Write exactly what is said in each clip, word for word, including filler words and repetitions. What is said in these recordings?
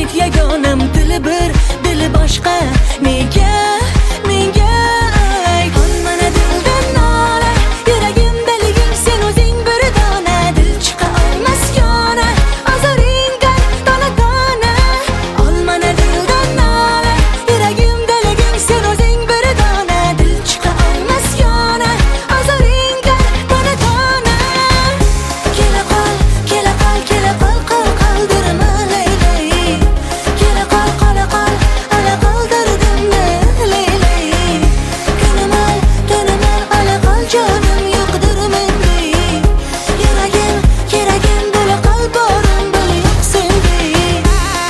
umid yagonam, dili bir, dili boshqa. Nega, menga ayt. Mana dildan nola, yuragimda liging sen o'zing bir dona. Dil chiqa olmas yana, azoringdan dona dona. Ol mana dildan nola, yuragimda liging sen o'zing bir dona. Dil chiqa olmas yana, azoringdan dona dona. Kela qol, kela qol, kela qol, qol qoldirma laylay. Kela qol, qola qol, ala qoldirdimmi laylay. Kunamal, tunamal, ala qol jonim yo'qdir mendek. Yuragim, keragim bo'la qol, borim bo'l yo'q sendek.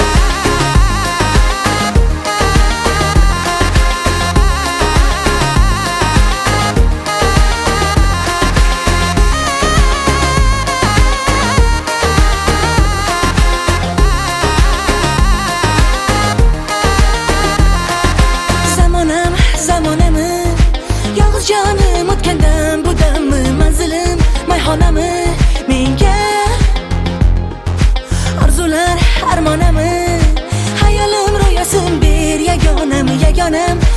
Zamonam, zamonami, yolg'iz jonim o'tgandan bu dammi. Manzilim, mayxonami, menga orzular, armonami. Hayolim ro'yosim ber, yagonam, yagonam.